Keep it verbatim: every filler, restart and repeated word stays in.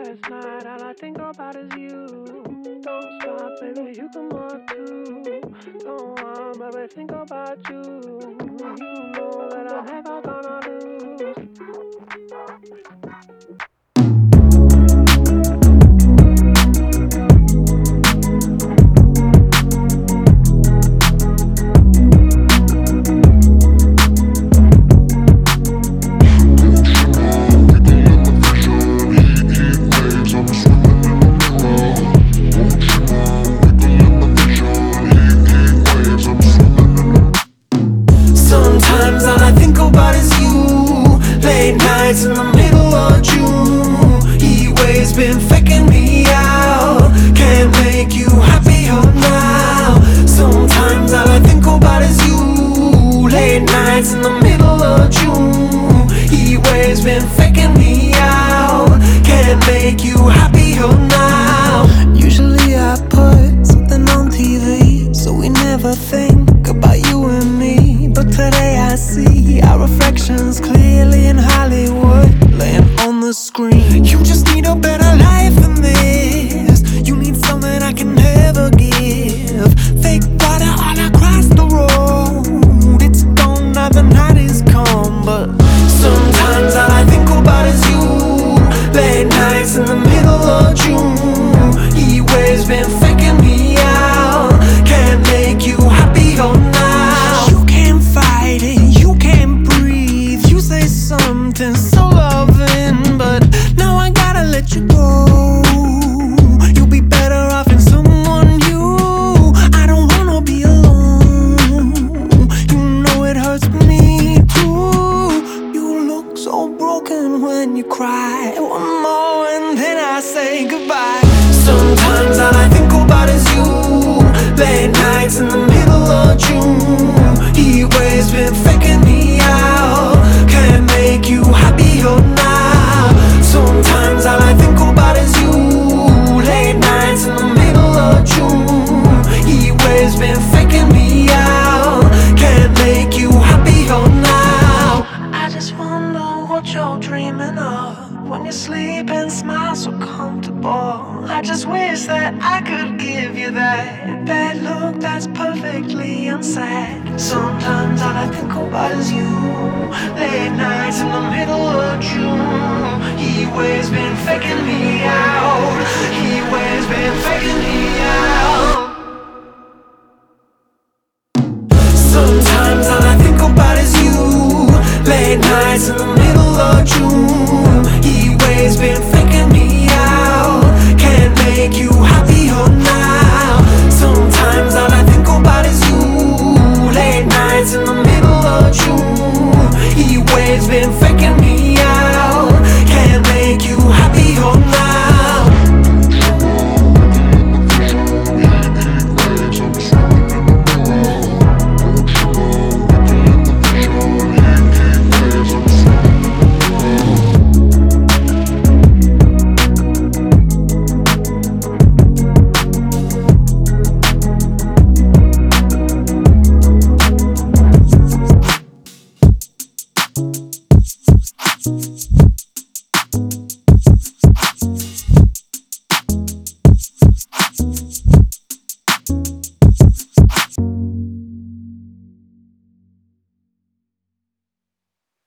last night, all I think about is you. Don't stop, baby, you can walk too. Go on, baby, think about you. You know that I'm never gonna lose. Sometimes all I think about is you. Late nights in the middle of June. Heat waves been faking me out. Can't make you happier now. Sometimes all I think about is you. Late nights in the middle of June. Heat waves been faking me out. Can't make you happier now. Usually I put something on T V, so we never think about you and me. But today I see our reflections clearly in Hollywood, laying on the screen. You just need a better life than this. You need something I can never give. Fake water all across the road. It's gone now, the night is come. But sometimes all I think about is you. Late nights in the middle of June. Heat waves been faking me out. Can't make you happier now. You can't fight it, you can't breathe. You say something so loving, but now I gotta let you go. You'll be better off in someone new. I don't wanna be alone. You know it hurts me too. You look so broken when you cry. One more and then I say goodbye. Sometimes all I think about is you. Late nights in the middle of June. Heat waves been faking me out. Can't make you happier now. Sometimes all I think about is you. Late nights in the middle of June. Heat waves been faking me out. Can't make you happier now. I just wonder what you're dreaming of when you sleep and smile so comfortable. I just wish that I could give you that bad look that's perfectly unsaid. Sometimes all I think about is you. Late nights in the middle of June. Heat waves been faking me out. Heat waves been faking me out. Sometimes all I think about is you. Late nights in the middle of June. Heat waves been faking me out. Can't make you happier now. Sometimes all I think about is you. Late nights in the middle of June. Heat waves been faking me